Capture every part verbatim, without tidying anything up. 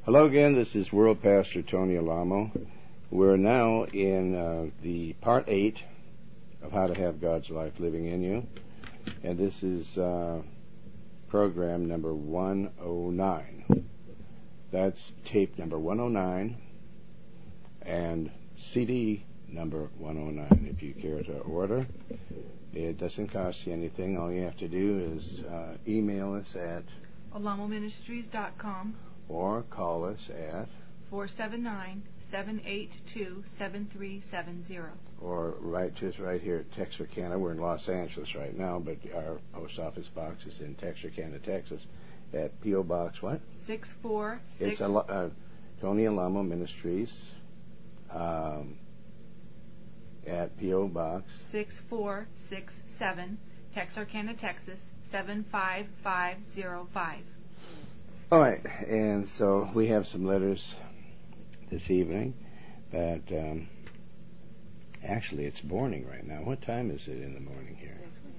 Hello again, this is World Pastor Tony Alamo. We're now in uh, the part eight of How to Have God's Life Living in You. And this is uh, program number one oh nine. That's tape number one oh nine and C D number one oh nine if you care to order. It doesn't cost you anything. All you have to do is uh, email us at alamo ministries dot com or call us at four seven nine, seven eight two, seven three seven zero. Or write to us right here at Texarkana. We're in Los Angeles right now, but our post office box is in Texarkana, Texas, at P O. Box what? six four six. It's a, uh, Tony Alamo Ministries um, at P O. Box six four six seven, Texarkana, Texas seven five five zero five. All right, and so we have some letters this evening, but um, actually it's morning right now. What time is it in the morning here?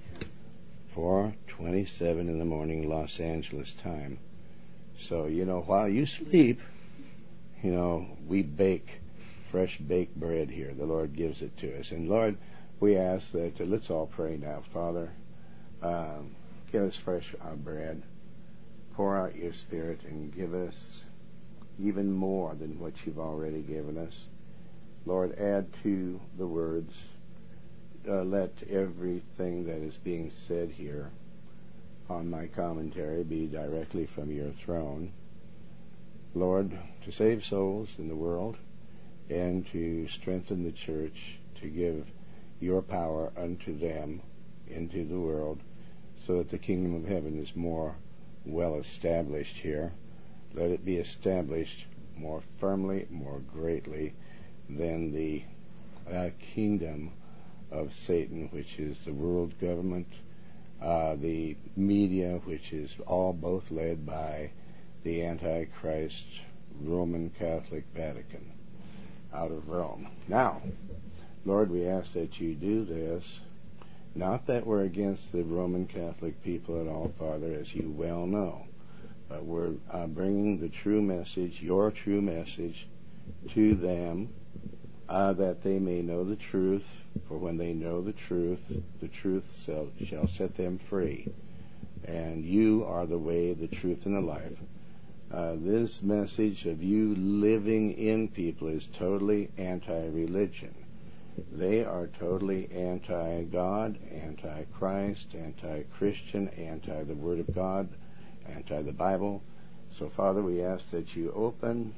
four twenty-seven in the morning, Los Angeles time. So, you know, while you sleep, you know, we bake fresh baked bread here. The Lord gives it to us. And Lord, we ask that, uh, let's all pray now. Father, um, give us fresh uh, bread. Pour out your Spirit and give us even more than what you've already given us. Lord, add to the words. Uh, let everything that is being said here on my commentary be directly from your throne. Lord, to save souls in the world and to strengthen the church, to give your power unto them into the world so that the kingdom of heaven is more well established here. Let it be established more firmly, more greatly than the uh, kingdom of Satan, which is the world government, uh, the media, which is all both led by the Antichrist Roman Catholic Vatican out of Rome. Now, Lord, we ask that you do this. Not that we're against the Roman Catholic people at all, Father, as you well know, but we're uh, bringing the true message, your true message, to them, uh, that they may know the truth. For when they know the truth, the truth shall, shall set them free. And you are the way, the truth, and the life. Uh, this message of you living in people is totally anti-religion. They are totally anti-God, anti-Christ, anti-Christian, anti the Word of God, anti the Bible. So, Father, we ask that you open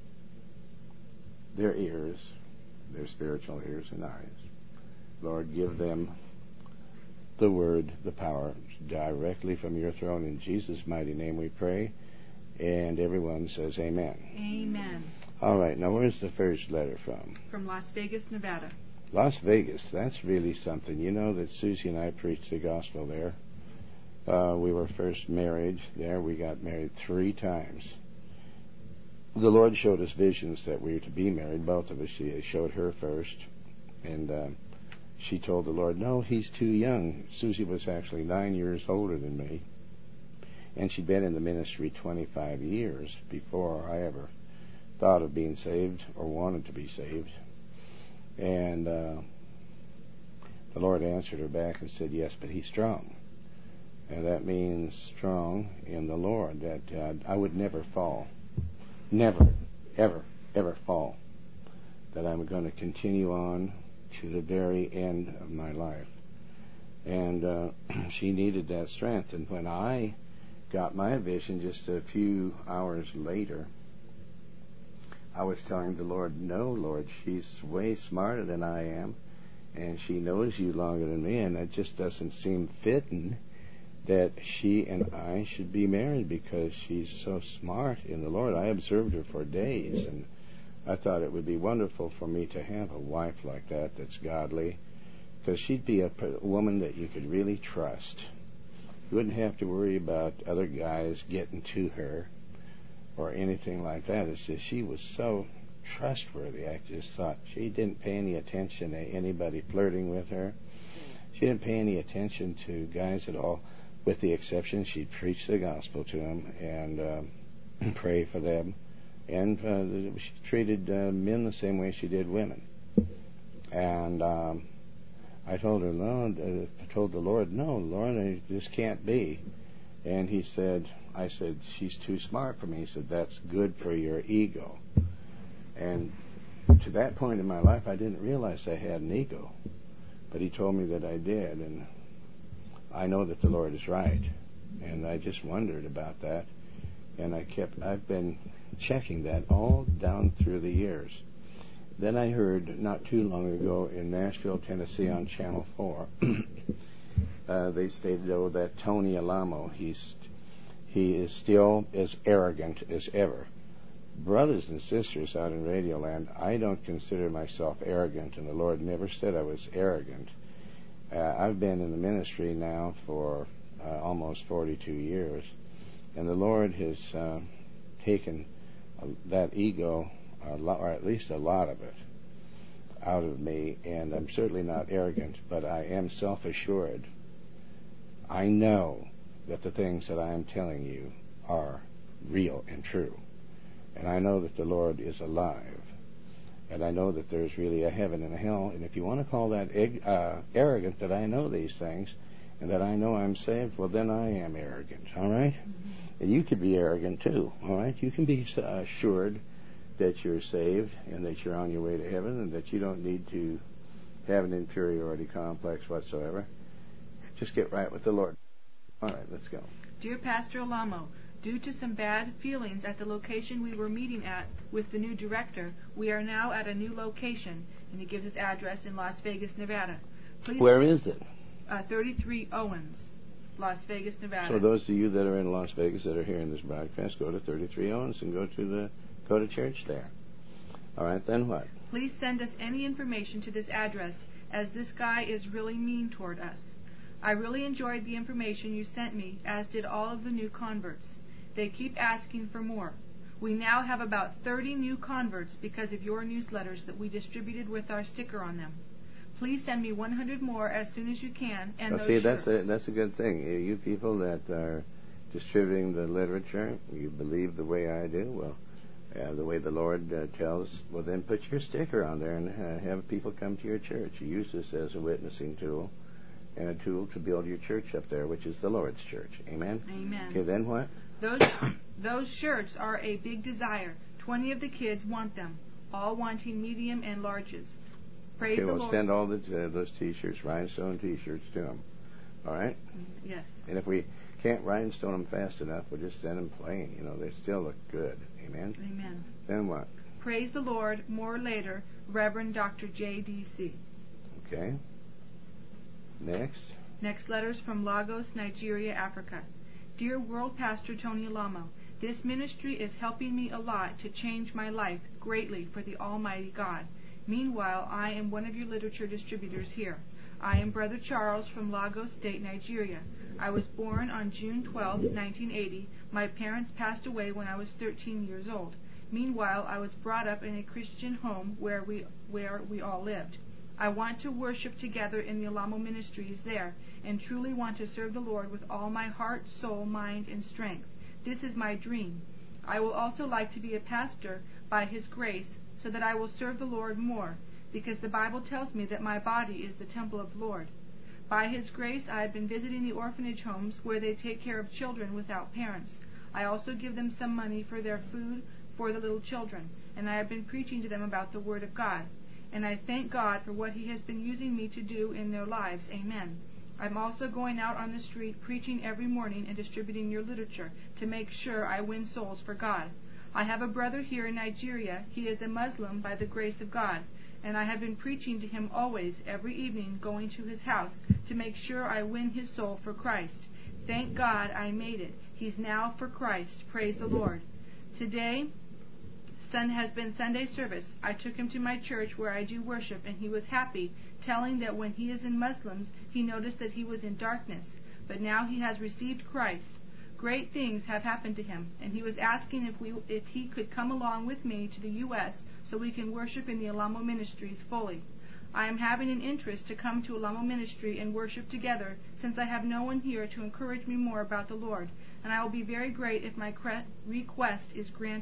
their ears, their spiritual ears and eyes. Lord, give them the Word, the power, directly from your throne. In Jesus' mighty name we pray. And everyone says amen. Amen. All right, now where's the first letter from? From Las Vegas, Nevada. Las Vegas, that's really something. You know that Susie and I preached the gospel there. Uh, we were first married there. We got married three times. The Lord showed us visions that we were to be married, both of us. He showed her first, and uh, she told the Lord, no, he's too young. Susie was actually nine years older than me, and she'd been in the ministry twenty-five years before I ever thought of being saved or wanted to be saved. And uh, the Lord answered her back and said, yes, but he's strong. And that means strong in the Lord, that uh, I would never fall. Never, ever, ever fall. That I'm going to continue on to the very end of my life. And uh, she needed that strength. And when I got my vision just a few hours later, I was telling the Lord, no, Lord, she's way smarter than I am, and she knows you longer than me, and it just doesn't seem fitting that she and I should be married because she's so smart in the Lord. I observed her for days, and I thought it would be wonderful for me to have a wife like that that's godly, because she'd be a woman that you could really trust. You wouldn't have to worry about other guys getting to her or anything like that. It's just she was so trustworthy. I just thought she didn't pay any attention to anybody flirting with her. She didn't pay any attention to guys at all, with the exception she'd preach the gospel to them and uh, pray for them and uh, she treated uh, men the same way she did women. And um, I told her, no, uh, I told the Lord, no, Lord, this can't be. And he said, I said, she's too smart for me. He said, that's good for your ego. And to that point in my life, I didn't realize I had an ego. But he told me that I did, and I know that the Lord is right. And I just wondered about that. And I kept, I've been checking that all down through the years. Then I heard not too long ago in Nashville, Tennessee on Channel four, uh, they stated, oh, that Tony Alamo, he's, he is still as arrogant as ever. Brothers and sisters out in Radioland, I don't consider myself arrogant, and the Lord never said I was arrogant. Uh, I've been in the ministry now for uh, almost forty-two years, and the Lord has uh, taken uh, that ego, a lot, or at least a lot of it, out of me, and I'm certainly not arrogant, but I am self-assured. I know that the things that I am telling you are real and true. And I know that the Lord is alive. And I know that there's really a heaven and a hell. And if you want to call that eg- uh, arrogant, that I know these things, and that I know I'm saved, well, then I am arrogant, all right? Mm-hmm. And you could be arrogant, too, all right? You can be assured that you're saved and that you're on your way to heaven and that you don't need to have an inferiority complex whatsoever. Just get right with the Lord. All right, let's go. Dear Pastor Alamo, due to some bad feelings at the location we were meeting at with the new director, we are now at a new location, and he gives his address in Las Vegas, Nevada. Please, where is it? Uh, thirty-three Owens, Las Vegas, Nevada. So those of you that are in Las Vegas that are hearing this broadcast, go to thirty-three Owens and go to the go to church there. All right, then what? Please send us any information to this address, as this guy is really mean toward us. I really enjoyed the information you sent me, as did all of the new converts. They keep asking for more. We now have about thirty new converts because of your newsletters that we distributed with our sticker on them. Please send me one hundred more as soon as you can. And well, those see, shirts. that's a, that's a good thing. You people that are distributing the literature, you believe the way I do, well, uh, the way the Lord uh, tells, well, then put your sticker on there and uh, have people come to your church. You use this as a witnessing tool and a tool to build your church up there, which is the Lord's church. Amen? Amen. Okay, then what? Those those shirts are a big desire. Twenty of the kids want them, all wanting medium and larges. Praise okay, the well, Lord. send all the, uh, those T-shirts, rhinestone T-shirts, to them. All right? Yes. And if we can't rhinestone them fast enough, we'll just send them plain. You know, they still look good. Amen? Amen. Then what? Praise the Lord. More later, Reverend Doctor J D C Okay. Next. Next letters from Lagos, Nigeria, Africa. Dear World Pastor Tony Alamo, this ministry is helping me a lot to change my life greatly for the Almighty God. Meanwhile, I am one of your literature distributors here. I am Brother Charles from Lagos State, Nigeria. I was born on June twelfth, nineteen eighty. My parents passed away when I was thirteen years old. Meanwhile, I was brought up in a Christian home where we where we all lived. I want to worship together in the Alamo Ministries there, and truly want to serve the Lord with all my heart, soul, mind, and strength. This is my dream. I will also like to be a pastor by His grace, so that I will serve the Lord more, because the Bible tells me that my body is the temple of the Lord. By His grace, I have been visiting the orphanage homes where they take care of children without parents. I also give them some money for their food for the little children, and I have been preaching to them about the Word of God. And I thank God for what He has been using me to do in their lives. Amen. I'm also going out on the street preaching every morning and distributing your literature to make sure I win souls for God. I have a brother here in Nigeria. He is a Muslim by the grace of God, and I have been preaching to him always, every evening, going to his house to make sure I win his soul for Christ. Thank God I made it. He's now for Christ. Praise the Lord. Today Sun has been Sunday service. I took him to my church where I do worship, and he was happy, telling that when he is in Muslims, he noticed that he was in darkness, but now he has received Christ. Great things have happened to him, and he was asking if we if he could come along with me to the U S so we can worship in the Alamo Ministries fully. I am having an interest to come to Alamo Ministry and worship together, since I have no one here to encourage me more about the Lord, and I will be very great if my cre- request is granted.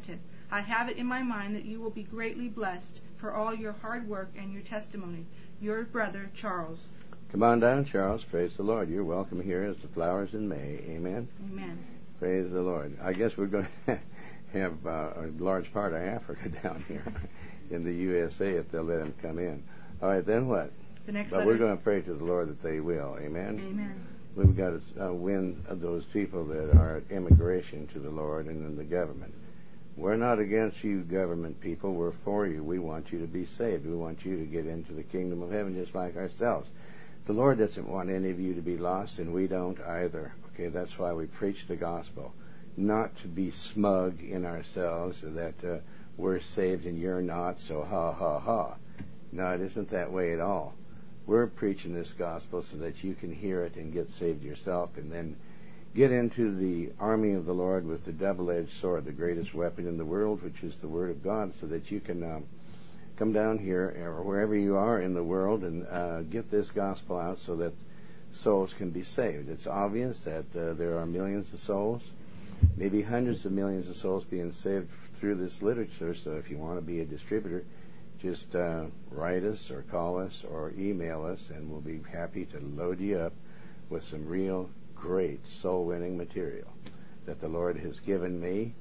I have it in my mind that you will be greatly blessed for all your hard work and your testimony. Your brother, Charles. Come on down, Charles. Praise the Lord. You're welcome here as the flowers in May. Amen? Amen. Praise the Lord. I guess we're going to have uh, a large part of Africa down here in the U S A if they'll let them come in. All right, then what? The next but letter. we're going to pray to the Lord that they will. Amen? Amen. We've got to uh, win those people that are at immigration to the Lord and in the government. We're not against you, government people. We're for you. We want you to be saved. We want you to get into the kingdom of heaven just like ourselves. The Lord doesn't want any of you to be lost, and we don't either. Okay, that's why we preach the gospel. Not to be smug in ourselves that uh, we're saved and you're not, so ha, ha, ha. No, it isn't that way at all. We're preaching this gospel so that you can hear it and get saved yourself and then get into the army of the Lord with the double-edged sword, the greatest weapon in the world, which is the Word of God, so that you can um, come down here or wherever you are in the world and uh, get this gospel out so that souls can be saved. It's obvious that uh, there are millions of souls, maybe hundreds of millions of souls being saved through this literature, so if you want to be a distributor, just uh, write us or call us or email us, and we'll be happy to load you up with some real great soul-winning material that the Lord has given me.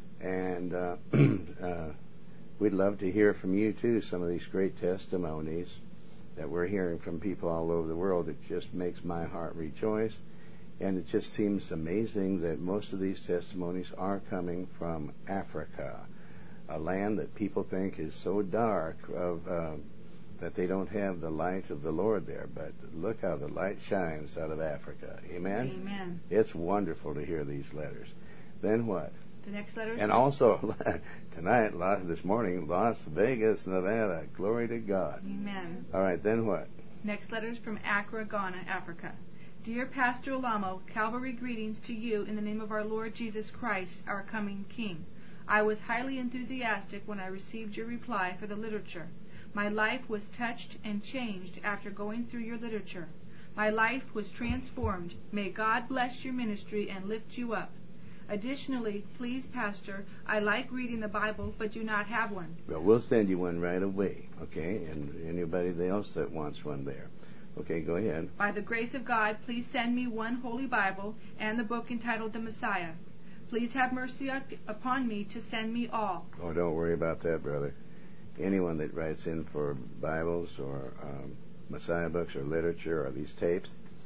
And uh, uh, we'd love to hear from you, too, some of these great testimonies that we're hearing from people all over the world. It just makes my heart rejoice. And it just seems amazing that most of these testimonies are coming from Africa, a land that people think is so dark of uh, that they don't have the light of the Lord there. But look how the light shines out of Africa. Amen? Amen. It's wonderful to hear these letters. Then what? The next letter. And also, tonight, this morning, Las Vegas, Nevada. Glory to God. Amen. All right, then what? Next letter is from Accra, Ghana, Africa. Dear Pastor Alamo, Calvary greetings to you in the name of our Lord Jesus Christ, our coming King. I was highly enthusiastic when I received your reply for the literature. My life was touched and changed after going through your literature. My life was transformed. May God bless your ministry and lift you up. Additionally, please, Pastor, I like reading the Bible but do not have one. Well, we'll send you one right away, okay? And anybody else that wants one there. Okay, go ahead. By the grace of God, please send me one Holy Bible and the book entitled The Messiah. Please have mercy upon me to send me all. Oh, don't worry about that, brother. Anyone that writes in for Bibles or um, Messiah books or literature or these tapes,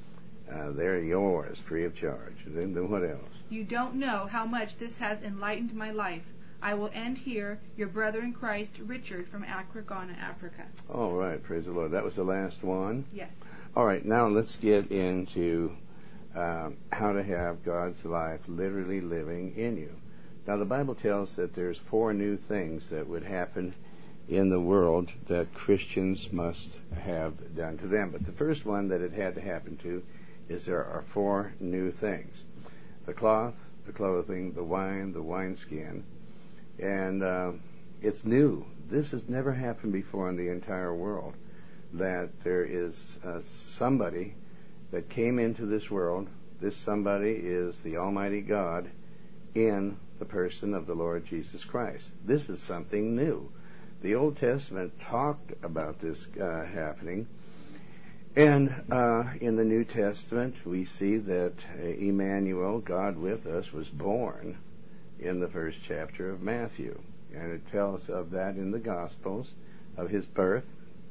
uh, they're yours, free of charge. Then, then what else? You don't know how much this has enlightened my life. I will end here. Your brother in Christ, Richard, from Accra, Ghana, Africa. All right, praise the Lord. That was the last one? Yes. All right, now let's get into um, how to have God's life literally living in you. Now, the Bible tells that there's four new things that would happen in the world that Christians must have done to them. But the first one that it had to happen to is there are four new things. The cloth, the clothing, the wine, the wineskin. And uh, it's new. This has never happened before in the entire world, that there is uh, somebody that came into this world. This somebody is the Almighty God in the person of the Lord Jesus Christ. This is something new. The Old Testament talked about this uh, happening. And uh, in the New Testament, we see that uh, Emmanuel, God with us, was born in the first chapter of Matthew. And it tells of that in the Gospels, of his birth.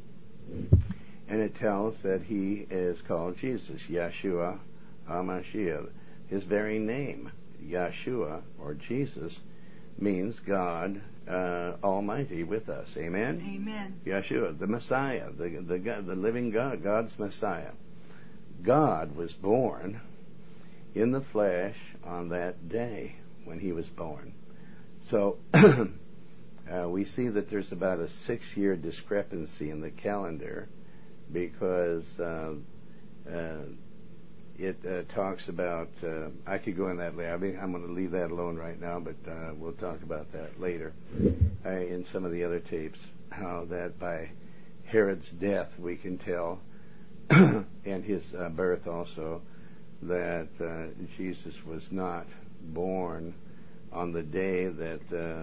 And it tells that he is called Jesus, Yeshua HaMashiach. His very name, Yeshua, or Jesus, means God uh, Almighty with us. Amen? Amen. Yeshua, the Messiah, the, the, the living God, God's Messiah. God was born in the flesh on that day when he was born. So uh, we see that there's about a six-year discrepancy in the calendar because uh, uh, it uh, talks about, uh, I could go in that later. I mean, I'm going to leave that alone right now, but uh, we'll talk about that later uh, in some of the other tapes, how that by Herod's death we can tell, and his uh, birth also, that uh, Jesus was not born on the day that uh,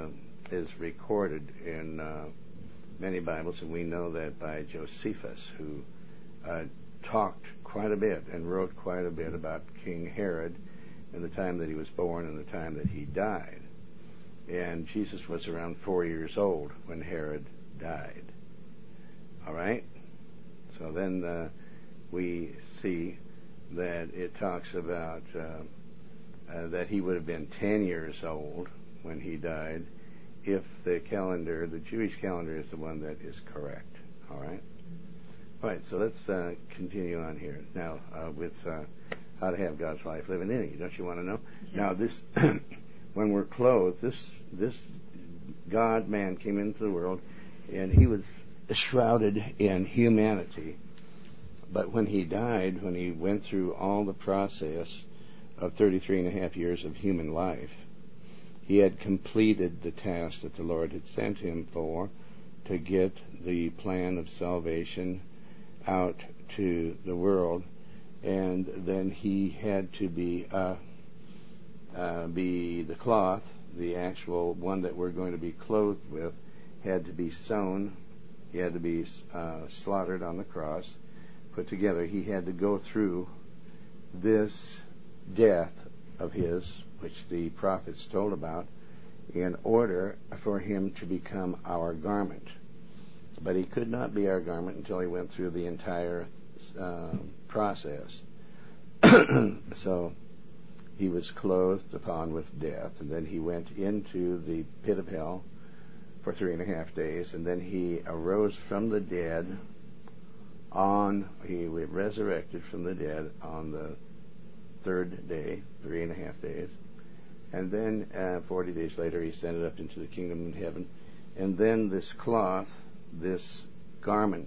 is recorded in uh, many Bibles, and we know that by Josephus, who uh, talked quite a bit and wrote quite a bit about King Herod and the time that he was born and the time that he died. And Jesus was around four years old when Herod died. All right? So then uh, we see that it talks about uh, uh, that he would have been ten years old when he died, if the calendar, the Jewish calendar, is the one that is correct. All right? All right, so let's uh, continue on here now uh, with uh, how to have God's life living in you. Don't you want to know? Yes. Now, this, when we're clothed, this this God-man came into the world, and he was shrouded in humanity. But when he died, when he went through all the process of thirty-three and a half years of human life, he had completed the task that the Lord had sent him for, to get the plan of salvation out to the world. And then he had to be uh, uh, be the cloth, the actual one that we're going to be clothed with, had to be sewn. He had to be uh, slaughtered on the cross, put together. He had to go through this death of his, which the prophets told about, in order for him to become our garment. But he could not be our garment until he went through the entire uh, process. So he was clothed upon with death, and then he went into the pit of hell for three and a half days, and then he arose from the dead on, he was resurrected from the dead on the third day, three and a half days. And then uh, forty days later, he ascended up into the kingdom of heaven. And then this cloth, this garment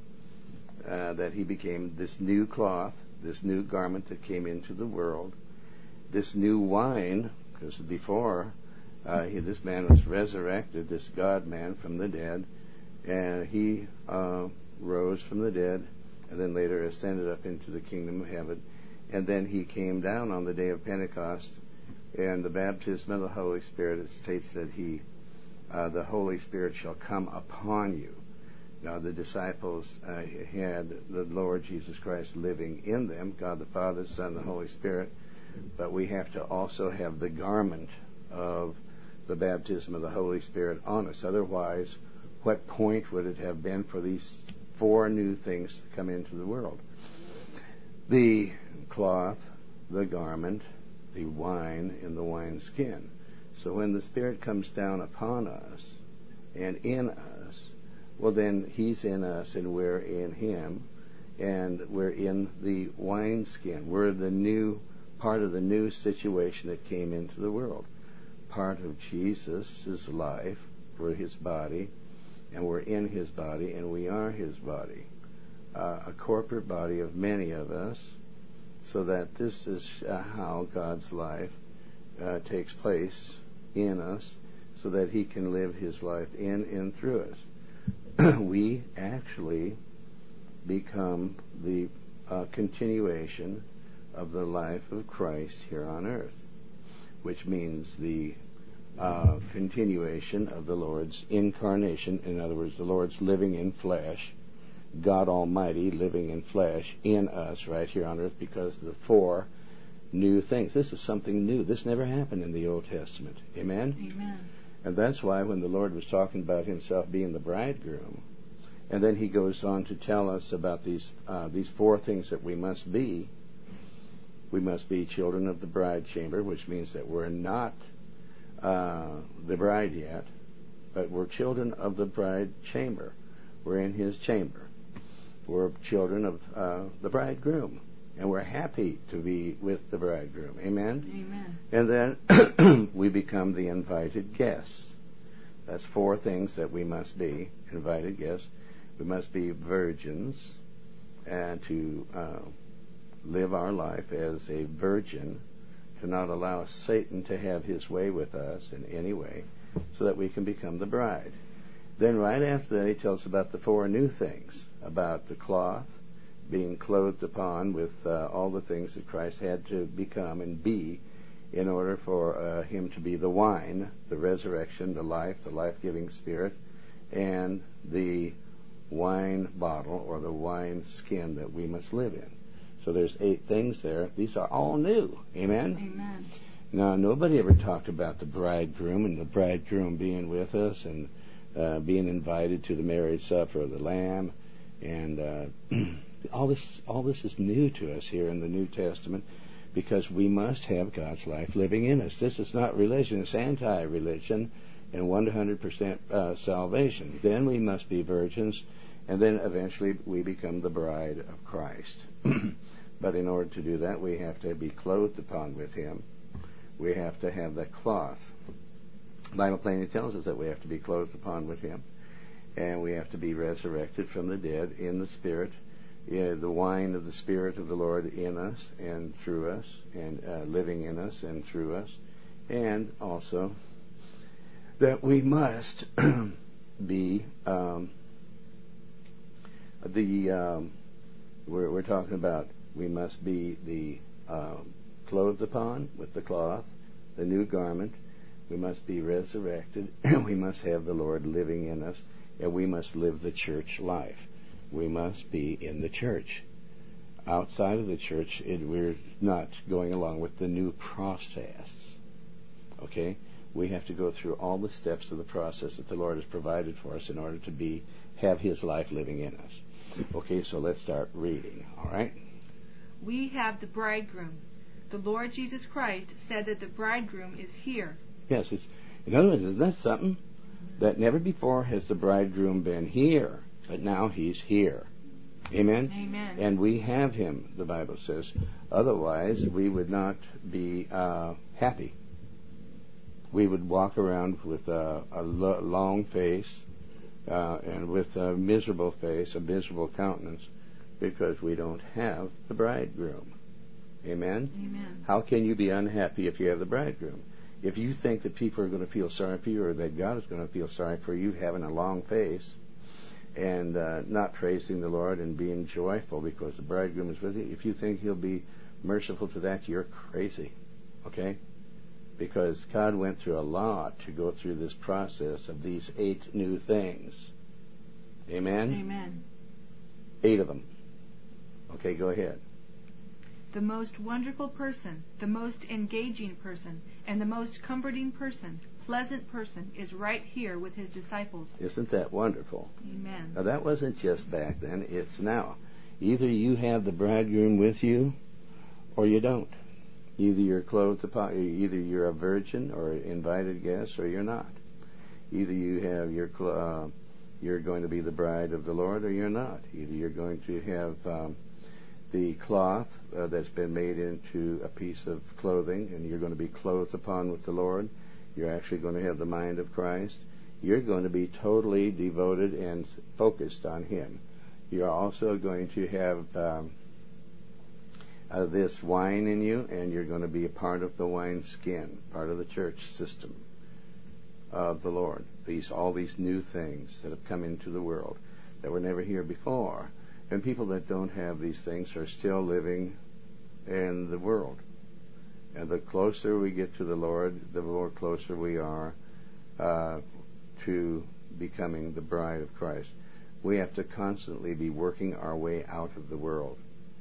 uh, that he became, this new cloth, this new garment that came into the world, this new wine, because before uh, he, this man was resurrected, this God-man from the dead, and he uh, rose from the dead, and then later ascended up into the kingdom of heaven. And then he came down on the day of Pentecost, and the baptism of the Holy Spirit, it states that he, uh, the Holy Spirit shall come upon you. Now the disciples uh, had the Lord Jesus Christ living in them, God the Father, Son, the Holy Spirit, but we have to also have the garment of the baptism of the Holy Spirit on us. Otherwise, what point would it have been for these four new things to come into the world? The cloth, the garment, the wine, and the wineskin. So when the Spirit comes down upon us and in us, well then He's in us and we're in Him, and we're in the wineskin. We're the new part of the new situation that came into the world. Part of Jesus' life, we're His body, and we're in His body, and we are His body. Uh, a corporate body of many of us, so that this is uh, how God's life uh, takes place in us, so that He can live His life in and through us. We actually become the uh, continuation of the life of Christ here on earth, which means the uh, continuation of the Lord's incarnation. In other words, the Lord's living in flesh, God Almighty living in flesh in us right here on earth, because of the four new things. This is something new. This never happened in the Old Testament. Amen? Amen. And that's why when the Lord was talking about Himself being the bridegroom, and then He goes on to tell us about these uh, these four things that we must be. We must be children of the bride chamber, which means that we're not uh, the bride yet, but we're children of the bride chamber. We're in His chamber. We're children of uh, the bridegroom, and we're happy to be with the bridegroom. Amen? Amen. And then we become the invited guests. That's four things that we must be, invited guests. We must be virgins, and to uh, live our life as a virgin, to not allow Satan to have his way with us in any way, so that we can become the bride. Then right after that, He tells us about the four new things, about the cloth, being clothed upon with uh, all the things that Christ had to become and be in order for uh, him to be the wine, the resurrection, the life, the life-giving Spirit, and the wine bottle or the wine skin that we must live in. So there's eight things there. These are all new. Amen? Amen. Now, nobody ever talked about the bridegroom and the bridegroom being with us and uh, being invited to the marriage supper of the Lamb. And uh, all this all this is new to us here in the New Testament, because we must have God's life living in us. This is not religion. It's anti-religion and one hundred percent uh, salvation. Then we must be virgins, and then eventually we become the bride of Christ. But in order to do that, we have to be clothed upon with him. We have to have the cloth. The Bible plainly tells us that we have to be clothed upon with him, and we have to be resurrected from the dead in the Spirit, uh, the wine of the Spirit of the Lord in us and through us, and uh, living in us and through us, and also that we must be um, the um, we're, we're talking about we must be the um, clothed upon with the cloth, the new garment. We must be resurrected, and we must have the Lord living in us, and we must live the church life. We must be in the church. Outside of the church, it, we're not going along with the new process. Okay? We have to go through all the steps of the process that the Lord has provided for us in order to be have his life living in us. Okay, so let's start reading, all right? We have the bridegroom. The Lord Jesus Christ said that the bridegroom is here. Yes, it's, in other words, isn't that something? That never before has the bridegroom been here, but now he's here. Amen? Amen. And we have him, the Bible says. Otherwise, we would not be uh, happy. We would walk around with a, a lo- long face uh, and with a miserable face, a miserable countenance, because we don't have the bridegroom. Amen? Amen. How can you be unhappy if you have the bridegroom? If you think that people are going to feel sorry for you, or that God is going to feel sorry for you having a long face and uh, not praising the Lord and being joyful because the bridegroom is with you, if you think he'll be merciful to that, you're crazy. Okay? Because God went through a lot to go through this process of these eight new things. Amen? Amen. Eight of them. Okay, go ahead. The most wonderful person, the most engaging person, and the most comforting person, pleasant person, is right here with his disciples. Isn't that wonderful? Amen. Now, that wasn't just back then. It's now. Either you have the bridegroom with you, or you don't. Either you're clothed upon, either you're a virgin or invited guest, or you're not. Either you have your, uh, you're going to be the bride of the Lord, or you're not. Either you're going to have um, the cloth uh, that's been made into a piece of clothing, and you're going to be clothed upon with the Lord. You're actually going to have the mind of Christ. You're going to be totally devoted and focused on him. You're also going to have um, uh, this wine in you, and you're going to be a part of the wine skin, part of the church system of the Lord. These all these new things that have come into the world that were never here before. And people that don't have these things are still living in the world. And the closer we get to the Lord, the more closer we are uh, to becoming the bride of Christ. We have to constantly be working our way out of the world.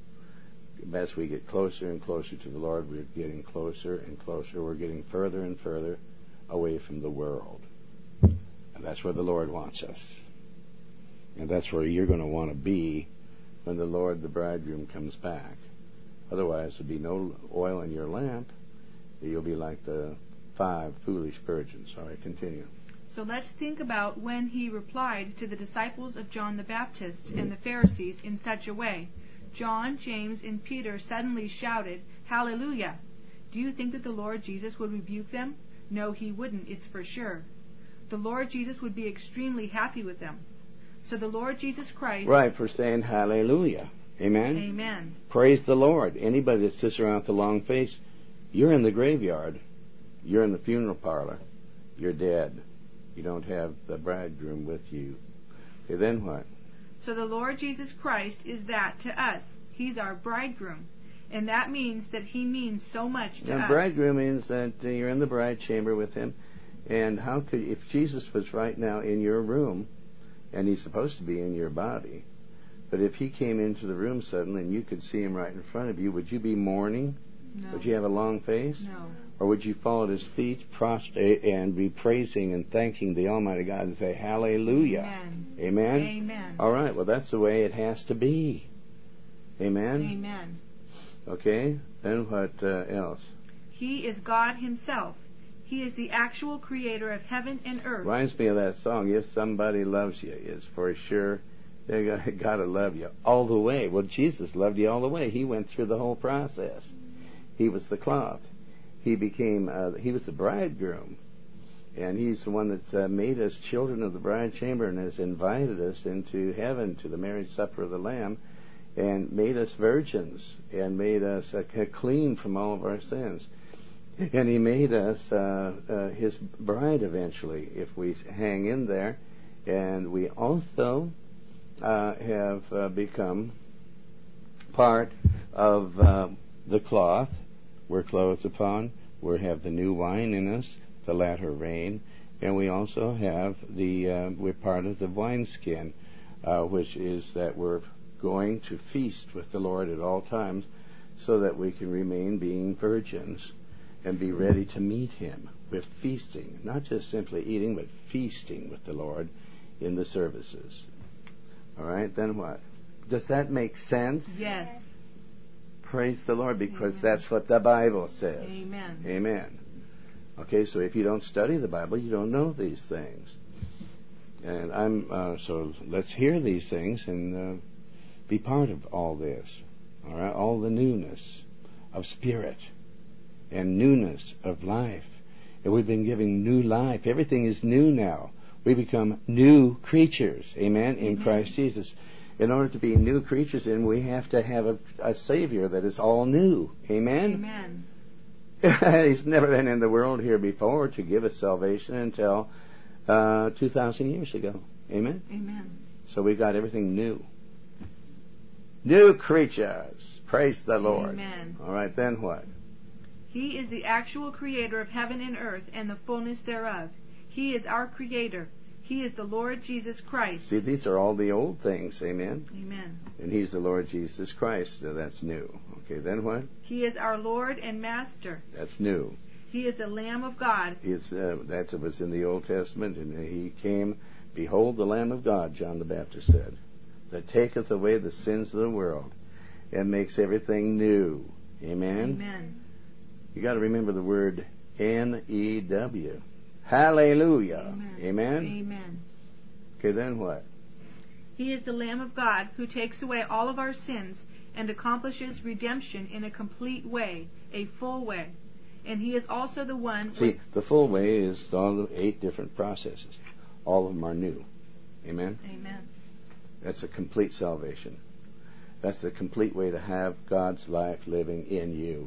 As we get closer and closer to the Lord, we're getting closer and closer. We're getting further and further away from the world. And that's where the Lord wants us. And that's where you're going to want to be when the Lord, the bridegroom, comes back. Otherwise, there'll be no oil in your lamp. You'll be like the five foolish virgins. All right, continue. So let's think about when he replied to the disciples of John the Baptist and the Pharisees in such a way. John, James, and Peter suddenly shouted, "Hallelujah!" Do you think that the Lord Jesus would rebuke them? No, he wouldn't, it's for sure. The Lord Jesus would be extremely happy with them. So the Lord Jesus Christ... Right, for saying hallelujah. Amen? Amen. Praise the Lord. Anybody that sits around with a long face, you're in the graveyard. You're in the funeral parlor. You're dead. You don't have the bridegroom with you. Okay, then what? So the Lord Jesus Christ is that to us. He's our bridegroom. And that means that he means so much to now, us. bridegroom means that uh, you're in the bride chamber with him. And how could, if Jesus was right now in your room, and he's supposed to be in your body, but if he came into the room suddenly and you could see him right in front of you, would you be mourning? No. Would you have a long face? No. Or would you fall at his feet, prostrate, and be praising and thanking the Almighty God and say, Hallelujah? Amen. Amen? Amen. All right, well, that's the way it has to be. Amen? Amen. Okay, then what uh, else? He is God himself. He is the actual creator of heaven and earth. Reminds me of that song, If Somebody Loves You, it's for sure they got to love you all the way. Well, Jesus loved you all the way. He went through the whole process. He was the cloth. He became, uh, he was the bridegroom. And he's the one that's uh, made us children of the bride chamber and has invited us into heaven to the marriage supper of the Lamb and made us virgins and made us uh, clean from all of our sins. And he made us uh, uh, his bride eventually if we hang in there. And we also uh, have uh, become part of uh, the cloth we're clothed upon. We have the new wine in us, the latter rain. And we also have the, uh, we're part of the wineskin, uh, which is that we're going to feast with the Lord at all times so that we can remain being virgins and be ready to meet him. We're feasting, not just simply eating, but feasting with the Lord in the services. All right, then what? Does that make sense? Yes. Praise the Lord, because Amen. that's what the Bible says. Amen. Amen. Okay, so if you don't study the Bible, you don't know these things. And I'm uh, so let's hear these things and uh, be part of all this. All right, all the newness of spirit and newness of life. And we've been giving new life. Everything is new now. We become new creatures. Amen. In Amen. Christ Jesus. In order to be new creatures, then we have to have a, a Savior that is all new. Amen. Amen. He's never been in the world here before to give us salvation until uh, two thousand years ago. Amen. Amen. So we got everything new. New creatures. Praise the Lord. Amen. All right, then what? He is the actual creator of heaven and earth and the fullness thereof. He is our creator. He is the Lord Jesus Christ. See, these are all the old things. Amen. Amen. And he's the Lord Jesus Christ. So that's new. Okay, then what? He is our Lord and Master. That's new. He is the Lamb of God. It's, uh, that was in the Old Testament, and he came, behold the Lamb of God, John the Baptist said, that taketh away the sins of the world and makes everything new. Amen? Amen. You got to remember the word N E W. Hallelujah. Amen. Amen? Amen. Okay, then what? He is the Lamb of God who takes away all of our sins and accomplishes redemption in a complete way, a full way. And he is also the one... See, the full way is all the eight different processes. All of them are new. Amen? Amen. That's a complete salvation. That's the complete way to have God's life living in you.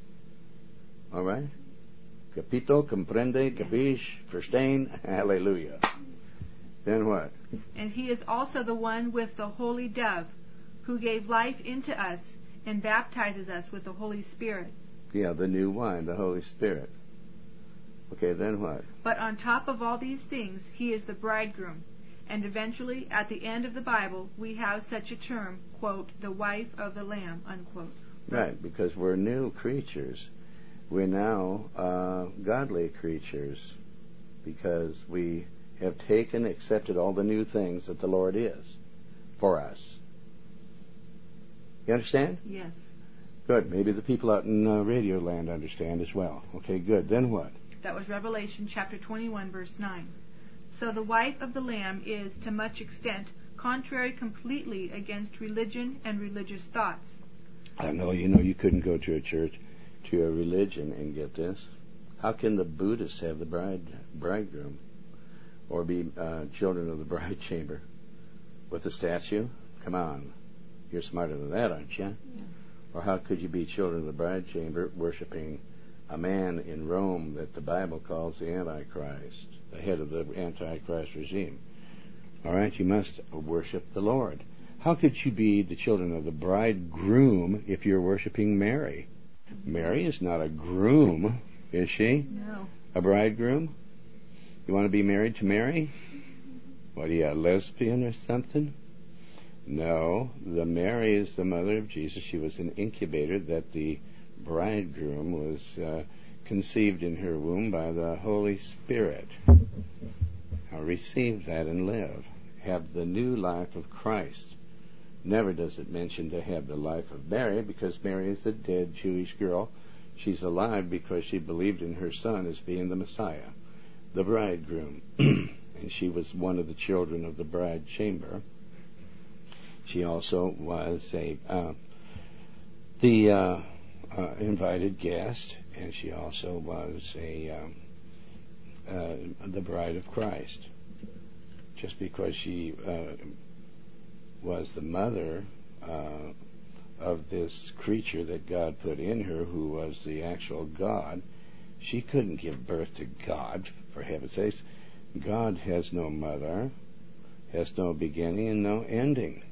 All right? Capito, comprende, capiche, verstehen, hallelujah. Then what? And he is also the one with the Holy Dove, who gave life into us and baptizes us with the Holy Spirit. Yeah, the new wine, the Holy Spirit. Okay, then what? But on top of all these things, he is the bridegroom. And eventually, at the end of the Bible, we have such a term, quote, the wife of the Lamb, unquote. Right, because we're new creatures. We're now uh, godly creatures because we have taken, accepted all the new things that the Lord is for us. You understand? Yes. Good. Maybe the people out in uh, Radio Land understand as well. Okay, good. Then what? That was Revelation chapter twenty-one, verse nine. So the wife of the Lamb is, to much extent, contrary completely against religion and religious thoughts. I know, you know, you couldn't go to a church, to a religion, and get this. How can the Buddhists have the bride bridegroom or be uh, children of the bride chamber with the statue? Come on. You're smarter than that, aren't you? Yes. Or how could you be children of the bride chamber worshiping a man in Rome that the Bible calls the Antichrist, the head of the Antichrist regime? All right, you must worship the Lord. How could you be the children of the bridegroom if you're worshiping Mary? Mary is not a groom, is she? No. A bridegroom? You want to be married to Mary? What are you, a lesbian or something? No, the Mary is the mother of Jesus. She was an incubator that the bridegroom was uh, conceived in her womb by the Holy Spirit. Now receive that and live. Have the new life of Christ. Never does it mention to have the life of Mary, because Mary is a dead Jewish girl. She's alive because she believed in her son as being the Messiah, the bridegroom. And she was one of the children of the bride chamber. She also was a uh, the uh, uh, invited guest, and she also was a um, uh, the bride of Christ. Just because she uh, was the mother uh, of this creature that God put in her, who was the actual God, she couldn't give birth to God, for heaven's sakes. God has no mother, has no beginning and no ending.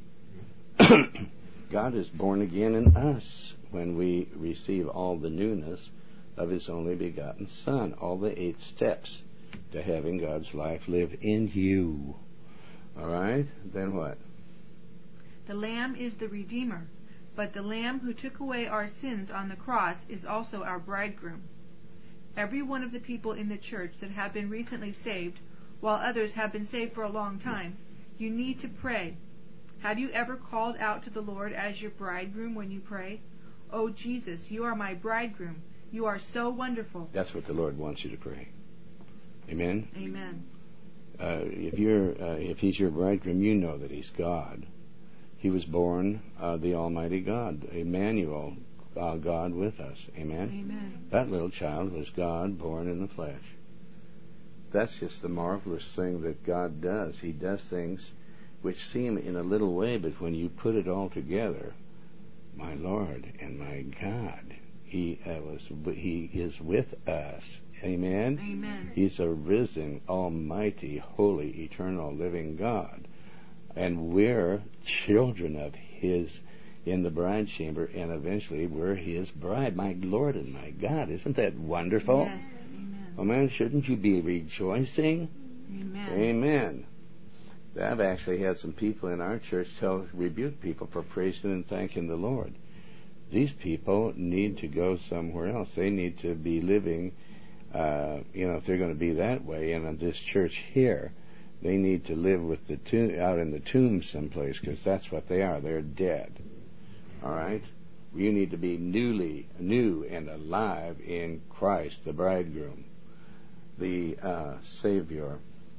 God is born again in us when we receive all the newness of His only begotten Son, all the eight steps to having God's life live in you. All right? Then what? The Lamb is the Redeemer, but the Lamb who took away our sins on the cross is also our bridegroom. Every one of the people in the church that have been recently saved, while others have been saved for a long time, you need to pray. Have you ever called out to the Lord as your bridegroom when you pray? Oh, Jesus, you are my bridegroom. You are so wonderful. That's what the Lord wants you to pray. Amen? Amen. Uh, if you're, uh, if He's your bridegroom, you know that He's God. He was born uh, the Almighty God, Emmanuel, uh, God with us. Amen? Amen. That little child was God born in the flesh. That's just the marvelous thing that God does. He does things which seem in a little way, but when you put it all together, my Lord and my God, He uh, was He is with us. Amen? Amen. He's a risen, almighty, holy, eternal, living God. And we're children of His in the bride chamber, and eventually we're His bride. My Lord and my God, isn't that wonderful? Yes. Amen. Oh man, shouldn't you be rejoicing? Amen. Amen. I've actually had some people in our church tell, rebuke people for praising and thanking the Lord. These people need to go somewhere else. They need to be living, uh, you know, if they're going to be that way, and in this church here, they need to live with the tomb, out in the tomb someplace, because that's what they are. They're dead. All right? You need to be newly, new and alive in Christ, the bridegroom, the uh, Savior,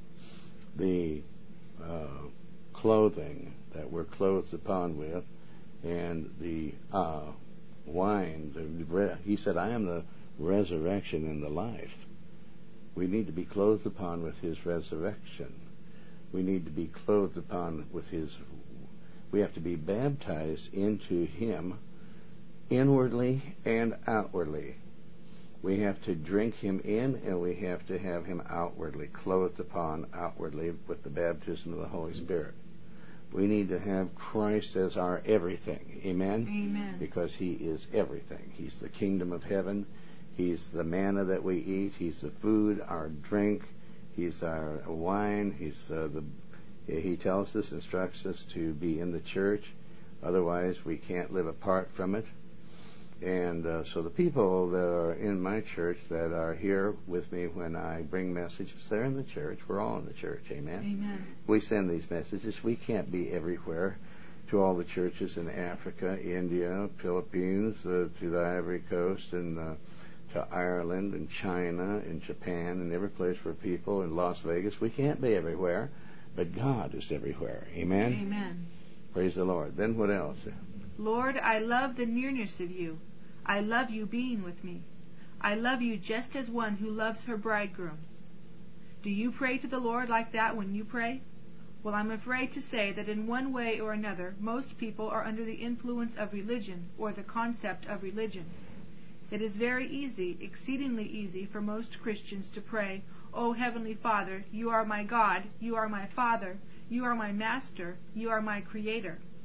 the uh, clothing that we're clothed upon with, and the uh, wine. The re- he said, I am the resurrection and the life. We need to be clothed upon with His resurrection. We need to be clothed upon with His... We have to be baptized into Him inwardly and outwardly. We have to drink Him in, and we have to have Him outwardly, clothed upon outwardly with the baptism of the Holy Spirit. We need to have Christ as our everything. Amen? Amen. Because He is everything. He's the kingdom of heaven. He's the manna that we eat. He's the food, our drink. He's our wine. He's uh, the. He tells us, instructs us to be in the church. Otherwise, we can't live apart from it. And uh, so the people that are in my church that are here with me when I bring messages, they're in the church. We're all in the church. Amen? Amen. We send these messages. We can't be everywhere. To all the churches in Africa, India, Philippines, uh, to the Ivory Coast, and uh, to Ireland and China and Japan and every place for people, in Las Vegas. We can't be everywhere, but God is everywhere. Amen? Amen. Praise the Lord. Then what else? Lord, I love the nearness of You. I love You being with me. I love You just as one who loves her bridegroom. Do you pray to the Lord like that when you pray? Well, I'm afraid to say that in one way or another, most people are under the influence of religion or the concept of religion. It is very easy, exceedingly easy, for most Christians to pray, "O Heavenly Father, You are my God, You are my Father, You are my Master, You are my Creator."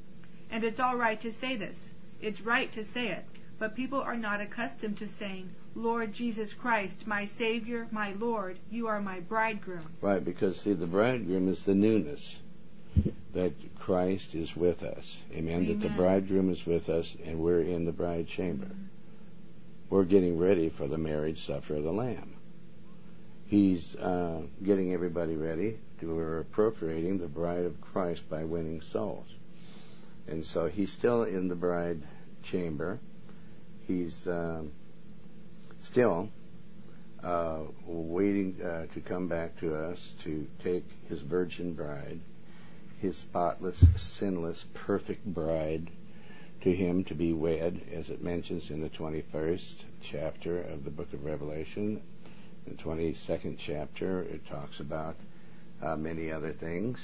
And it's all right to say this. It's right to say it. But people are not accustomed to saying, Lord Jesus Christ, my Savior, my Lord, you are my bridegroom. Right, because, see, the bridegroom is the newness, that Christ is with us. Amen? Amen. That the bridegroom is with us, and we're in the bride chamber. Mm-hmm. We're getting ready for the marriage supper of the Lamb. He's uh, getting everybody ready. We're appropriating the bride of Christ by winning souls. And so he's still in the bride chamber. He's uh, still uh, waiting uh, to come back to us to take his virgin bride, his spotless, sinless, perfect bride, to him to be wed, as it mentions in the twenty-first chapter of the book of Revelation. In the twenty-second chapter, it talks about uh, many other things.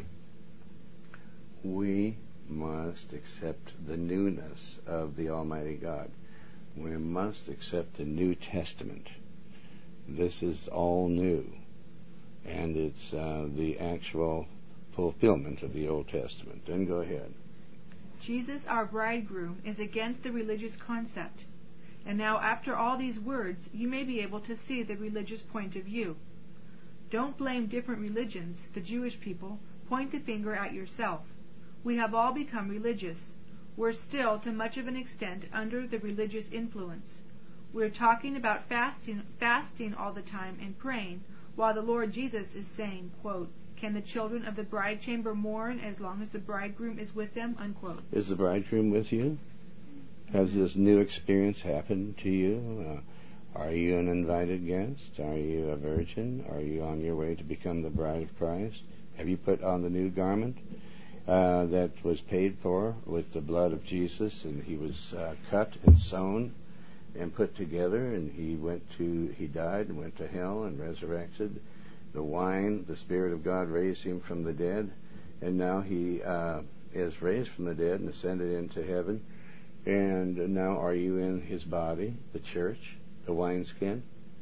We must accept the newness of the Almighty God. We must accept the New Testament. This is all new, and it's uh, the actual fulfillment of the Old Testament. Then go ahead. Jesus, our bridegroom, is against the religious concept. And now, after all these words, you may be able to see the religious point of view. Don't blame different religions, the Jewish people. Point the finger at yourself. We have all become religious. We're still, to much of an extent, under the religious influence. We're talking about fasting, fasting all the time and praying, while the Lord Jesus is saying, quote, can the children of the bride chamber mourn as long as the bridegroom is with them, unquote. Is the bridegroom with you? Has this new experience happened to you? Uh, are you an invited guest? Are you a virgin? Are you on your way to become the bride of Christ? Have you put on the new garment uh, that was paid for with the blood of Jesus, and he was uh, cut and sewn and put together, and he went to, he died and went to hell and resurrected. The wine, the Spirit of God raised him from the dead, and now he uh, is raised from the dead and ascended into heaven. And now are you in his body, the church, the wineskin?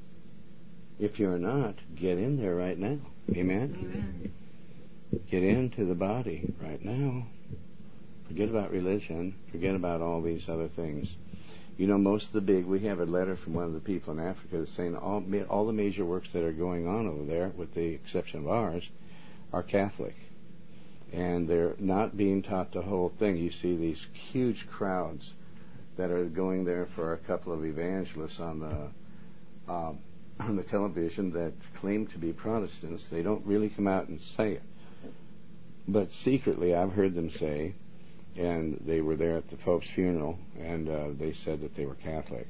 If you're not, get in there right now. Amen? Amen. Get into the body right now. Forget about religion. Forget about all these other things. You know, most of the big, we have a letter from one of the people in Africa that's saying all, all the major works that are going on over there, with the exception of ours, are Catholic. And they're not being taught the whole thing. You see these huge crowds that are going there for a couple of evangelists on the uh, on the television that claim to be Protestants. They don't really come out and say it. But secretly, I've heard them say, and they were there at the Pope's funeral, and uh, they said that they were Catholic.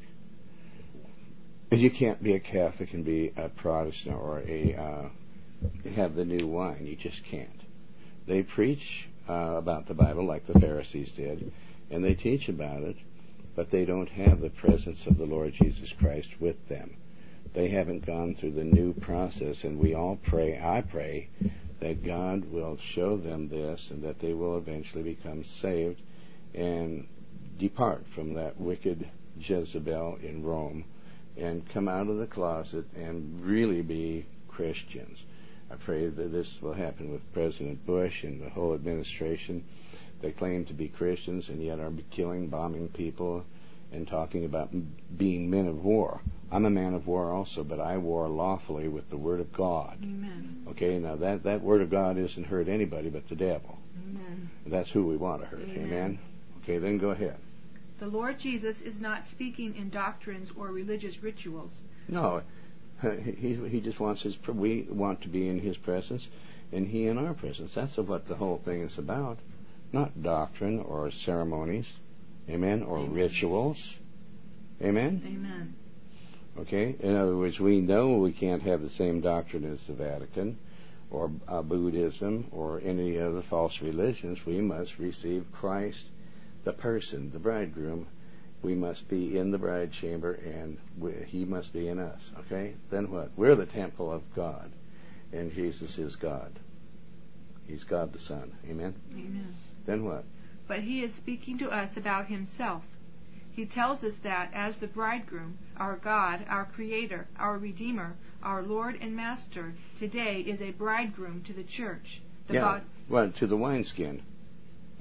You can't be a Catholic and be a Protestant or a uh, have the new wine. You just can't. They preach uh, about the Bible like the Pharisees did, and they teach about it, but they don't have the presence of the Lord Jesus Christ with them. They haven't gone through the new process, and we all pray, I pray, that God will show them this and that they will eventually become saved and depart from that wicked Jezebel in Rome and come out of the closet and really be Christians. I pray that this will happen with President Bush and the whole administration. They claim to be Christians and yet are killing, bombing people, and talking about being men of war. I'm a man of war also, but I war lawfully with the Word of God. Amen. Okay, now that, that Word of God isn't hurt anybody but the devil. Amen. That's who we want to hurt. Amen. Amen? Okay, then go ahead. The Lord Jesus is not speaking in doctrines or religious rituals. No, he, he just wants his, we want to be in his presence, and he in our presence. That's what the whole thing is about. Not doctrine or ceremonies. Amen? Or Amen. Rituals. Amen? Amen. Okay? In other words, we know we can't have the same doctrine as the Vatican or uh, Buddhism or any other false religions. We must receive Christ, the person, the bridegroom. We must be in the bride chamber, and we, he must be in us. Okay? Then what? We're the temple of God, and Jesus is God. He's God the Son. Amen? Amen. Then what? But he is speaking to us about himself. He tells us that as the bridegroom, our God, our Creator, our Redeemer, our Lord and Master, today is a bridegroom to the church. The yeah, God- well, to the wineskin.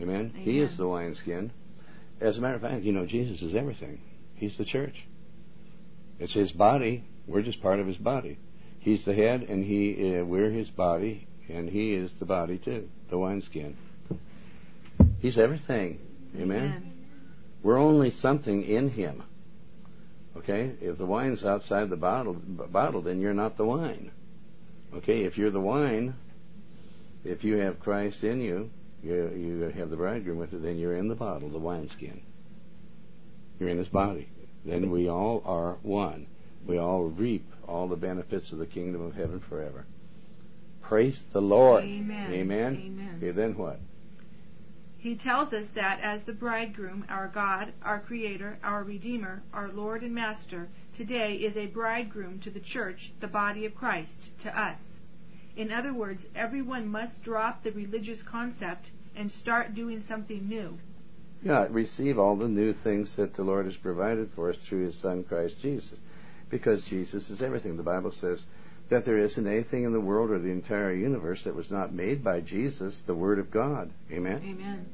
Amen? Amen. He is the wineskin. As a matter of fact, you know, Jesus is everything. He's the church. It's His body. We're just part of His body. He's the head, and he uh, we're His body, and He is the body too, the wineskin. He's everything. Amen? Amen. We're only something in Him. Okay? If the wine's outside the bottle, bottle, then you're not the wine. Okay? If you're the wine, if you have Christ in you, you, you have the bridegroom with you, then you're in the bottle, the wineskin. You're in His body. Then we all are one. We all reap all the benefits of the kingdom of heaven forever. Praise the Lord. Amen. Amen? Amen. Okay, then what? He tells us that as the bridegroom, our God, our Creator, our Redeemer, our Lord and Master, today is a bridegroom to the church, the body of Christ, to us. In other words, everyone must drop the religious concept and start doing something new. Yeah, receive all the new things that the Lord has provided for us through His Son, Christ Jesus. Because Jesus is everything. The Bible says that there isn't anything in the world or the entire universe that was not made by Jesus, the Word of God. Amen? Amen.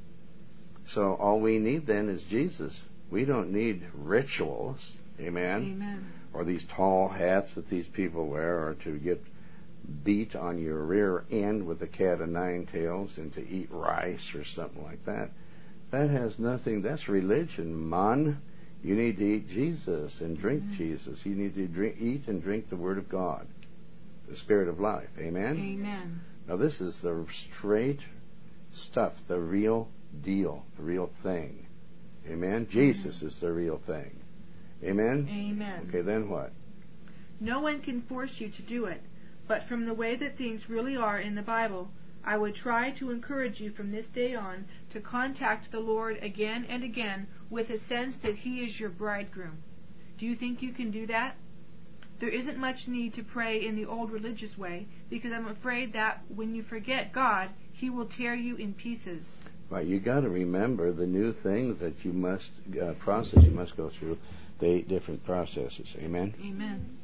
So all we need then is Jesus. We don't need rituals. Amen? Amen. Or these tall hats that these people wear, or to get beat on your rear end with a cat of nine tails, and to eat rice or something like that. That has nothing. That's religion, man. You need to eat Jesus and drink Amen. Jesus. You need to drink, eat and drink the Word of God, the Spirit of life. Amen? Amen. Now this is the straight stuff, the real deal, the real thing. Amen? Jesus Amen. is the real thing. Amen? Amen. Okay, then what? No one can force you to do it, but from the way that things really are in the Bible, I would try to encourage you from this day on to contact the Lord again and again with a sense that He is your bridegroom. Do you think you can do that? There isn't much need to pray in the old religious way, because I'm afraid that when you forget God, He will tear you in pieces. Right, you got to remember the new things that you must uh, process. You must go through the eight different processes. Amen? Amen.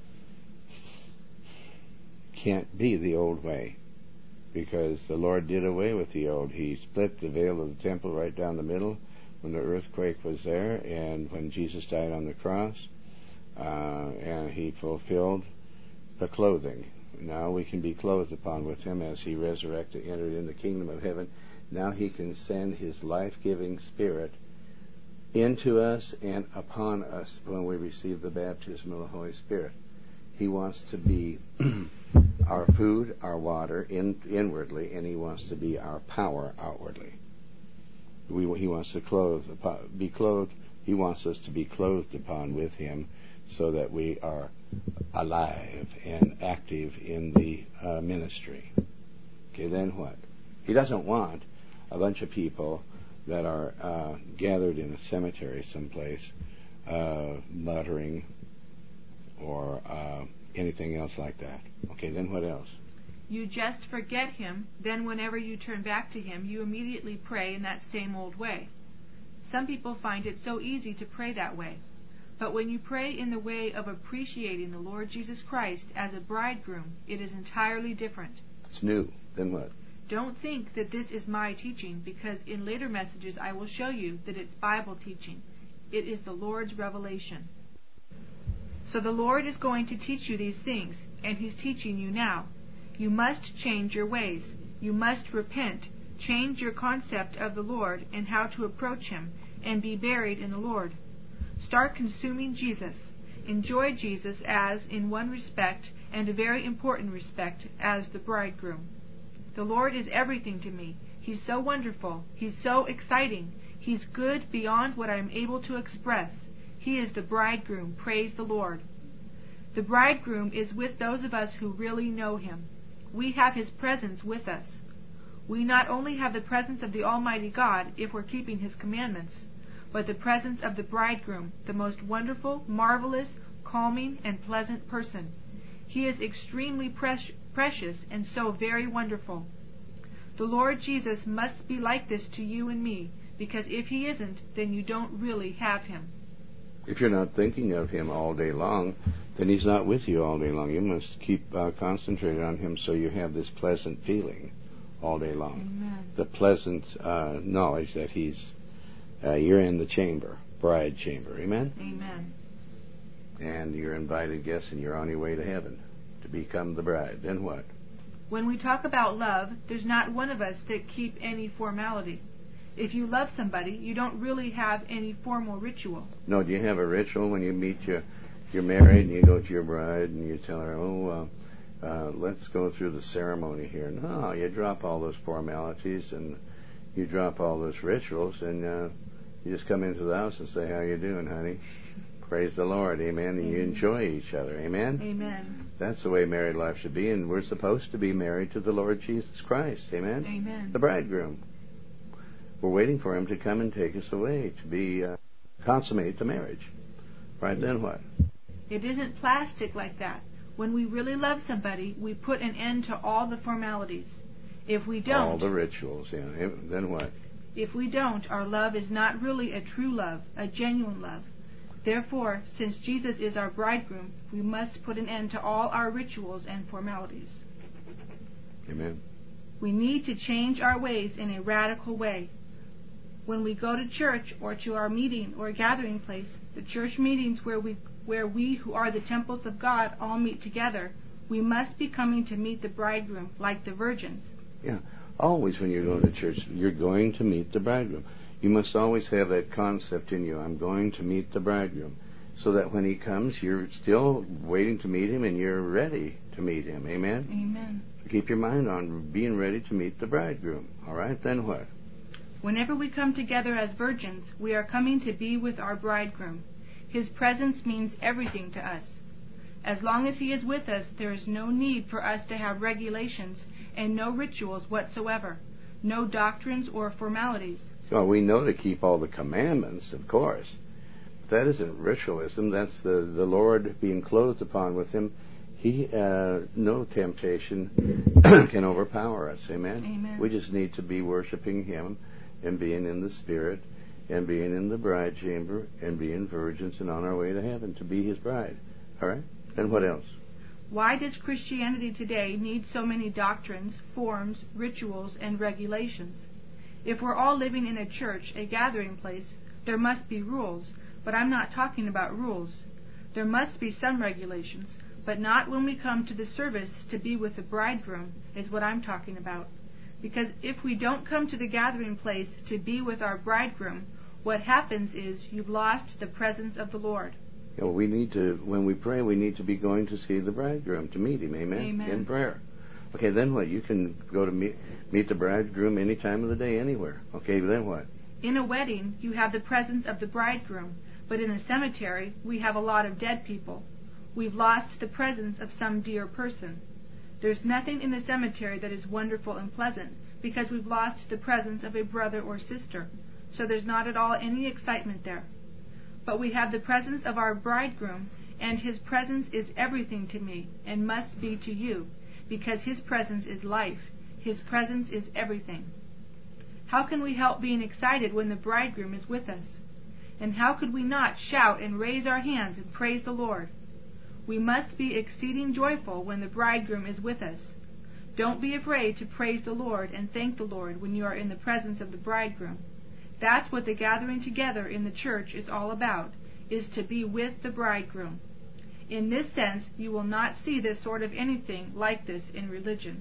Can't be the old way, because the Lord did away with the old. He split the veil of the temple right down the middle when the earthquake was there, and when Jesus died on the cross, uh, and He fulfilled the clothing. Now we can be clothed upon with Him as He resurrected, entered in the kingdom of heaven. Now He can send His life-giving Spirit into us and upon us when we receive the baptism of the Holy Spirit. He wants to be our food, our water, in, inwardly, and He wants to be our power outwardly. We, he wants to clothe, be clothed. He wants us to be clothed upon with Him, so that we are alive and active in the uh, ministry. Okay, then what? He doesn't want a bunch of people that are uh, gathered in a cemetery someplace, uh, muttering, or uh, anything else like that. Okay, then what else? You just forget Him, then whenever you turn back to Him, you immediately pray in that same old way. Some people find it so easy to pray that way. But when you pray in the way of appreciating the Lord Jesus Christ as a bridegroom, it is entirely different. It's new. Then what? Don't think that this is my teaching, because in later messages I will show you that it's Bible teaching. It is the Lord's revelation. So the Lord is going to teach you these things, and He's teaching you now. You must change your ways. You must repent, change your concept of the Lord and how to approach Him, and be buried in the Lord. Start consuming Jesus. Enjoy Jesus as, in one respect, and a very important respect, as the bridegroom. The Lord is everything to me. He's so wonderful. He's so exciting. He's good beyond what I am able to express. He is the bridegroom. Praise the Lord. The bridegroom is with those of us who really know Him. We have His presence with us. We not only have the presence of the Almighty God if we're keeping His commandments, but the presence of the bridegroom, the most wonderful, marvelous, calming, and pleasant person. He is extremely pre- precious and so very wonderful. The Lord Jesus must be like this to you and me, because if He isn't, then you don't really have Him. If you're not thinking of Him all day long, then He's not with you all day long. You must keep uh, concentrated on Him so you have this pleasant feeling all day long. Amen. The pleasant uh, knowledge that He's uh, you're in the chamber, bride chamber. Amen? Amen. And you're invited guests, and you're on your way to heaven to become the bride. Then what? When we talk about love, there's not one of us that keep any formality. If you love somebody, you don't really have any formal ritual. No, do you have a ritual when you meet your, you're married and you go to your bride and you tell her, oh, uh, uh, let's go through the ceremony here. No, you drop all those formalities and you drop all those rituals and uh, you just come into the house and say, how you doing, honey? Praise the Lord, amen, and you enjoy each other, amen? Amen. That's the way married life should be, and we're supposed to be married to the Lord Jesus Christ, amen? Amen. The bridegroom. We're waiting for Him to come and take us away, to be, uh, consummate the marriage. Right, then what? It isn't plastic like that. When we really love somebody, we put an end to all the formalities. If we don't... All the rituals, yeah. Then what? If we don't, our love is not really a true love, a genuine love. Therefore, since Jesus is our bridegroom, we must put an end to all our rituals and formalities. Amen. We need to change our ways in a radical way. When we go to church or to our meeting or gathering place, the church meetings where we where we who are the temples of God all meet together, we must be coming to meet the bridegroom like the virgins. Yeah. Always when you're going to church, you're going to meet the bridegroom. You must always have that concept in you. I'm going to meet the bridegroom. So that when He comes, you're still waiting to meet Him and you're ready to meet Him. Amen? Amen. Keep your mind on being ready to meet the bridegroom. All right? Then what? Whenever we come together as virgins, we are coming to be with our bridegroom. His presence means everything to us. As long as He is with us, there is no need for us to have regulations and no rituals whatsoever, no doctrines or formalities. Well, we know to keep all the commandments, of course. But that isn't ritualism. That's the, the Lord being clothed upon with Him. He, uh, no temptation can overpower us. Amen? Amen. We just need to be worshiping Him and being in the Spirit and being in the bride chamber and being virgins and on our way to heaven to be His bride. All right? And what else? Why does Christianity today need so many doctrines, forms, rituals, and regulations? If we're all living in a church, a gathering place, there must be rules, but I'm not talking about rules. There must be some regulations, but not when we come to the service to be with the bridegroom, is what I'm talking about. Because if we don't come to the gathering place to be with our bridegroom, what happens is you've lost the presence of the Lord. You know, we need to, when we pray, we need to be going to see the bridegroom, to meet Him, amen? Amen. In prayer. Okay, then what? You can go to meet, meet the bridegroom any time of the day, anywhere. Okay, then what? In a wedding, you have the presence of the bridegroom, but in a cemetery, we have a lot of dead people. We've lost the presence of some dear person. There's nothing in the cemetery that is wonderful and pleasant, because we've lost the presence of a brother or sister, so there's not at all any excitement there. But we have the presence of our bridegroom, and His presence is everything to me, and must be to you, because His presence is life. His presence is everything. How can we help being excited when the bridegroom is with us? And how could we not shout and raise our hands and praise the Lord? We must be exceeding joyful when the bridegroom is with us. Don't be afraid to praise the Lord and thank the Lord when you are in the presence of the bridegroom. That's what the gathering together in the church is all about, is to be with the bridegroom. In this sense, you will not see this sort of anything like this in religion.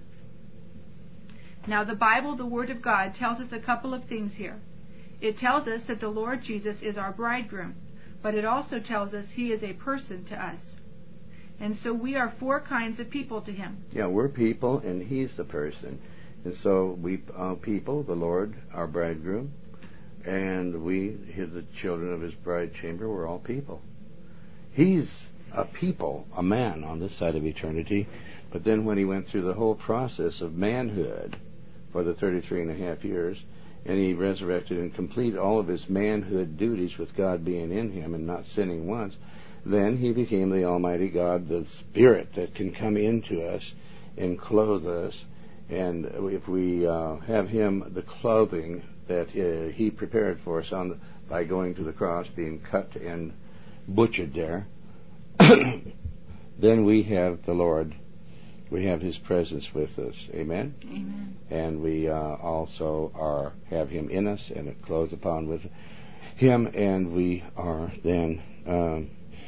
Now, the Bible, the Word of God, tells us a couple of things here. It tells us that the Lord Jesus is our bridegroom, but it also tells us He is a person to us. And so we are four kinds of people to Him. Yeah, we're people, and He's the person. And so we are people, the Lord, our bridegroom, and we, the children of His bride chamber, we're all people. He's a people, a man on this side of eternity, but then when He went through the whole process of manhood for the thirty-three and a half years, and He resurrected and completed all of His manhood duties with God being in Him and not sinning once, then He became the Almighty God, the Spirit that can come into us and clothe us. And if we uh, have Him, the clothing that uh, He prepared for us on the, by going to the cross, being cut and butchered there, then we have the Lord we have His presence with us. Amen? Amen. And we uh, also are have Him in us and are clothed upon with Him, and we are then um,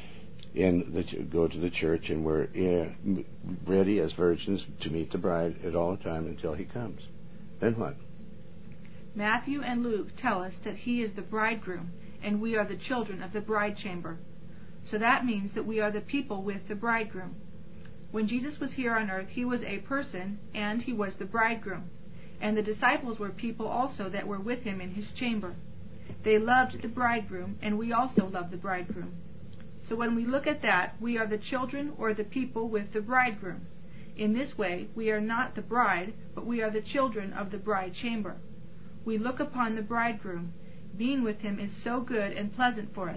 in the ch- go to the church, and we're uh, ready as virgins to meet the bride at all time until He comes. Then what? Matthew and Luke tell us that He is the bridegroom, and we are the children of the bride chamber. So that means that we are the people with the bridegroom. When Jesus was here on earth, He was a person, and He was the bridegroom. And the disciples were people also that were with Him in His chamber. They loved the bridegroom, and we also love the bridegroom. So when we look at that, we are the children or the people with the bridegroom. In this way, we are not the bride, but we are the children of the bride chamber. We look upon the bridegroom. Being with Him is so good and pleasant for us.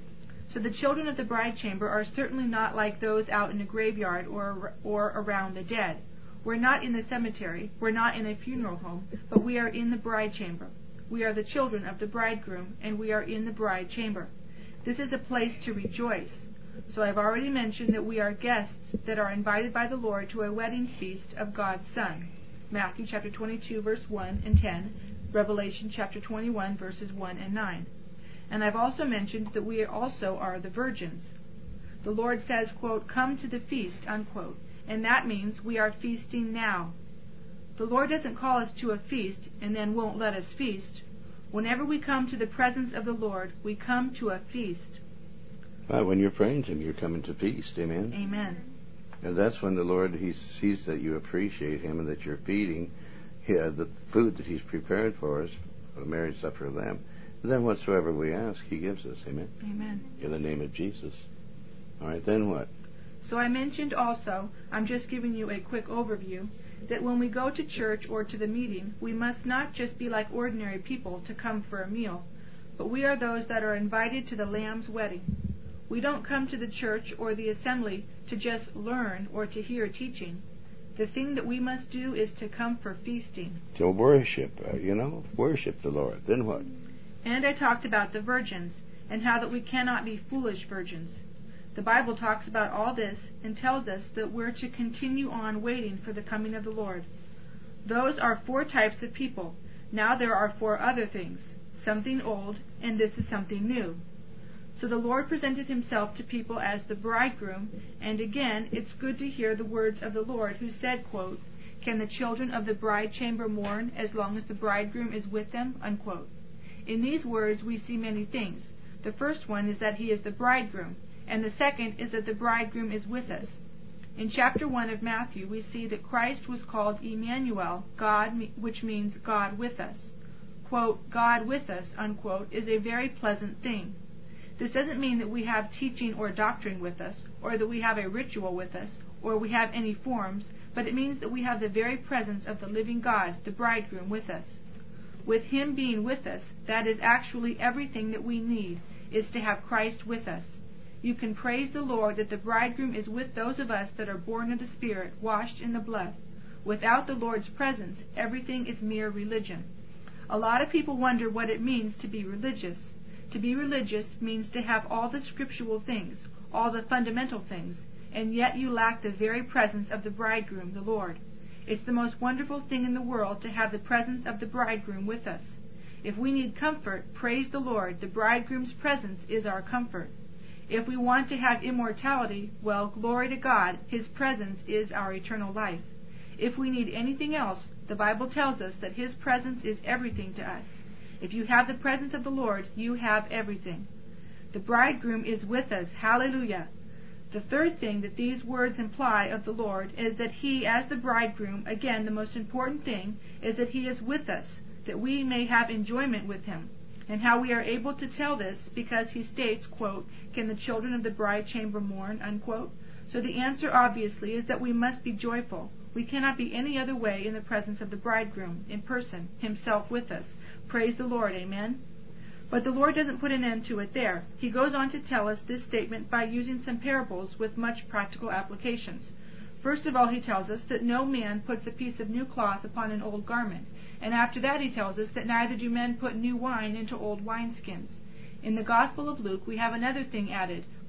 So the children of the bride chamber are certainly not like those out in a graveyard or or around the dead. We're not in the cemetery, we're not in a funeral home, but we are in the bride chamber. We are the children of the bridegroom, and we are in the bride chamber. This is a place to rejoice. So I've already mentioned that we are guests that are invited by the Lord to a wedding feast of God's Son. Matthew chapter twenty-two, verse one and ten, Revelation chapter twenty-one, verses one and nine. And I've also mentioned that we also are the virgins. The Lord says, quote, "Come to the feast," unquote, and that means we are feasting now. The Lord doesn't call us to a feast and then won't let us feast. Whenever we come to the presence of the Lord, we come to a feast. Well, when you're praying to Him, you're coming to feast. Amen? Amen. And that's when the Lord, He sees that you appreciate Him and that you're feeding Him, the food that He's prepared for us, a marriage supper of the Lamb. And then whatsoever we ask, He gives us. Amen? Amen. In the name of Jesus. All right, then what? So I mentioned also, I'm just giving you a quick overview, that when we go to church or to the meeting, we must not just be like ordinary people to come for a meal, but we are those that are invited to the Lamb's wedding. We don't come to the church or the assembly to just learn or to hear teaching. The thing that we must do is to come for feasting. To worship, uh, you know, worship the Lord. Then what? And I talked about the virgins, and how that we cannot be foolish virgins. The Bible talks about all this and tells us that we're to continue on waiting for the coming of the Lord. Those are four types of people. Now there are four other things. Something old, and this is something new. So the Lord presented Himself to people as the bridegroom, and again, it's good to hear the words of the Lord who said, quote, "Can the children of the bride chamber mourn as long as the bridegroom is with them?" Unquote. In these words we see many things. The first one is that He is the bridegroom, and the second is that the bridegroom is with us. In chapter one of Matthew, we see that Christ was called Emmanuel, God, which means God with us. Quote, "God with us," unquote, is a very pleasant thing. This doesn't mean that we have teaching or doctrine with us, or that we have a ritual with us, or we have any forms, but it means that we have the very presence of the living God, the bridegroom, with us. With Him being with us, that is actually everything that we need, is to have Christ with us. You can praise the Lord that the bridegroom is with those of us that are born of the Spirit, washed in the blood. Without the Lord's presence, everything is mere religion. A lot of people wonder what it means to be religious. To be religious means to have all the scriptural things, all the fundamental things, and yet you lack the very presence of the bridegroom, the Lord. It's the most wonderful thing in the world to have the presence of the bridegroom with us. If we need comfort, praise the Lord, the bridegroom's presence is our comfort. If we want to have immortality, well, glory to God, His presence is our eternal life. If we need anything else, the Bible tells us that His presence is everything to us. If you have the presence of the Lord, you have everything. The bridegroom is with us. Hallelujah. The third thing that these words imply of the Lord is that He, as the bridegroom, again, the most important thing is that He is with us, that we may have enjoyment with Him. And how we are able to tell this, because He states, quote, "Can the children of the bride chamber mourn?" Unquote. So the answer, obviously, is that we must be joyful. We cannot be any other way in the presence of the bridegroom, in person, Himself with us. Praise the Lord, amen? But the Lord doesn't put an end to it there. He goes on to tell us this statement by using some parables with much practical applications. First of all, He tells us that no man puts a piece of new cloth upon an old garment. And after that He tells us that neither do men put new wine into old wineskins. In the Gospel of Luke we have another thing added,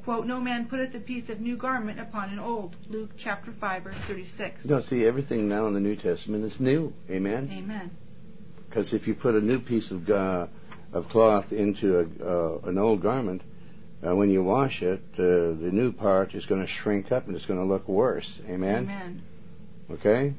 Quote, no man putteth a piece of new garment upon an old. Luke chapter five, verse thirty-six. No, see, everything now in the New Testament is new. Amen? Amen. Because if you put a new piece of uh, of cloth into a, uh, an old garment, uh, when you wash it, uh, the new part is going to shrink up and it's going to look worse. Amen? Amen. Okay?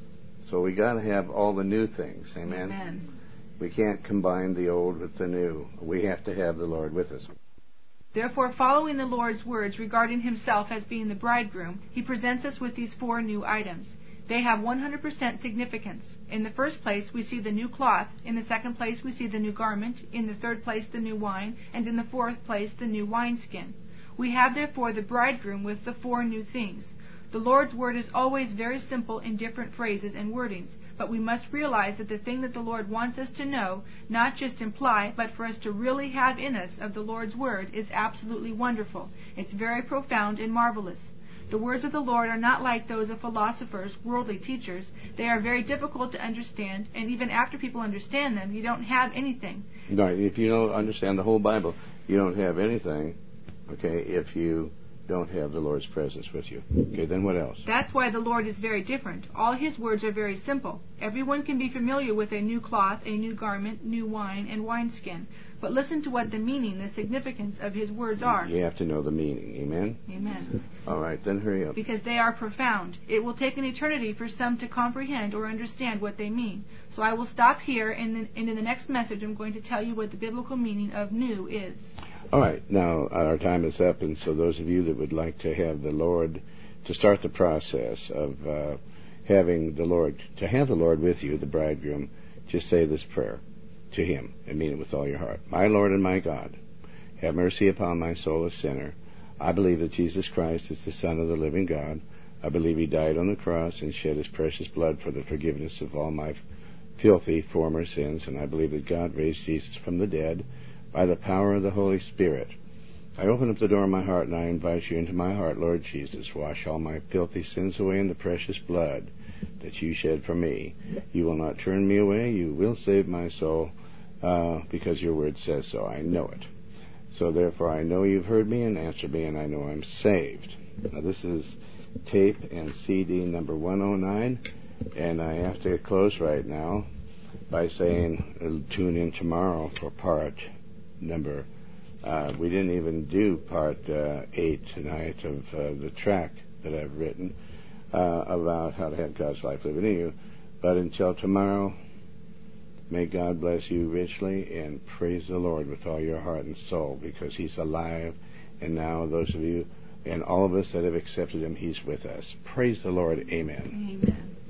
So we got to have all the new things. Amen? Amen. We can't combine the old with the new. We have to have the Lord with us. Therefore, following the Lord's words regarding himself as being the bridegroom, he presents us with these four new items. They have one hundred percent significance. In the first place, we see the new cloth. In the second place, we see the new garment. In the third place, the new wine. And in the fourth place, the new wineskin. We have, therefore, the bridegroom with the four new things. The Lord's word is always very simple in different phrases and wordings, but we must realize that the thing that the Lord wants us to know, not just imply, but for us to really have in us of the Lord's word, is absolutely wonderful. It's very profound and marvelous. The words of the Lord are not like those of philosophers, worldly teachers. They are very difficult to understand, and even after people understand them, you don't have anything. Right. If you don't understand the whole Bible, you don't have anything, okay, if you don't have the Lord's presence with you. Okay, then what else? That's why the Lord is very different. All his words are very simple. Everyone can be familiar with a new cloth, a new garment, new wine, and wineskin. But listen to what the meaning, the significance of his words are. You have to know the meaning. Amen? Amen. All right, then hurry up. Because they are profound. It will take an eternity for some to comprehend or understand what they mean. So I will stop here, and, then, and in the next message I'm going to tell you what the biblical meaning of new is. All right, now our time is up, and so those of you that would like to have the Lord, to start the process of uh, having the Lord, to have the Lord with you, the bridegroom, just say this prayer to him and mean it with all your heart. My Lord and my God, have mercy upon my soul, a sinner. I believe that Jesus Christ is the Son of the living God. I believe he died on the cross and shed his precious blood for the forgiveness of all my filthy former sins, and I believe that God raised Jesus from the dead by the power of the Holy Spirit. I open up the door of my heart and I invite you into my heart, Lord Jesus. Wash all my filthy sins away in the precious blood that you shed for me. You will not turn me away. You will save my soul uh, because your word says so. I know it. So therefore I know you've heard me and answered me, and I know I'm saved. Now this is tape and C D number one oh nine, and I have to close right now by saying uh, tune in tomorrow for part number. Uh, we didn't even do part uh, eight tonight of uh, the track that I've written uh, about how to have God's life living in you. But until tomorrow, may God bless you richly, and praise the Lord with all your heart and soul, because he's alive, and now those of you and all of us that have accepted him, he's with us. Praise the Lord. Amen. Amen.